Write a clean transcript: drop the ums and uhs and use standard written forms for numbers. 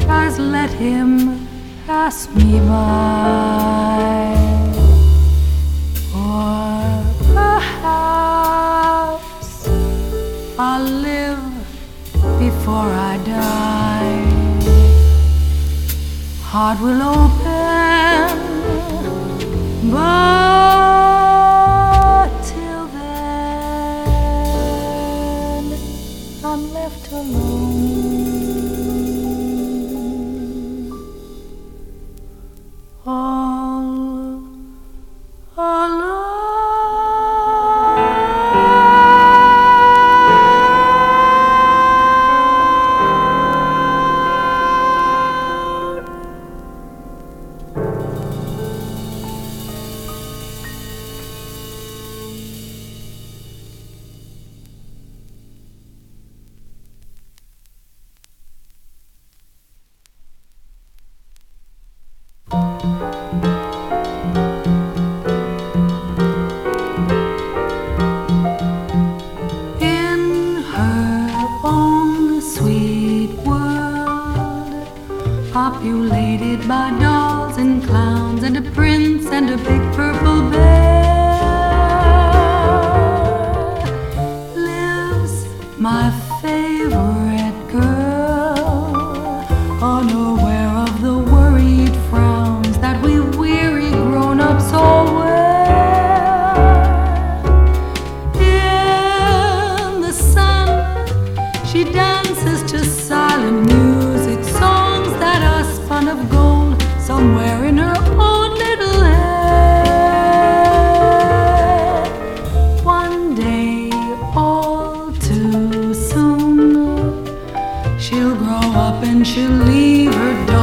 tries, let him pass me by. Or perhaps I'll live before I die. Heart will open, but till then I'm left alone, all alone. In her own sweet world, populated by dolls and clowns and a prince and a big purple bear, lives my favorite girl, unaware of the worried frowns that we weary grown-ups all wear. In the sun, she dances to silent music, songs that are spun of gold somewhere in her own little head. One day, all too soon, she'll grow up and she'll leave her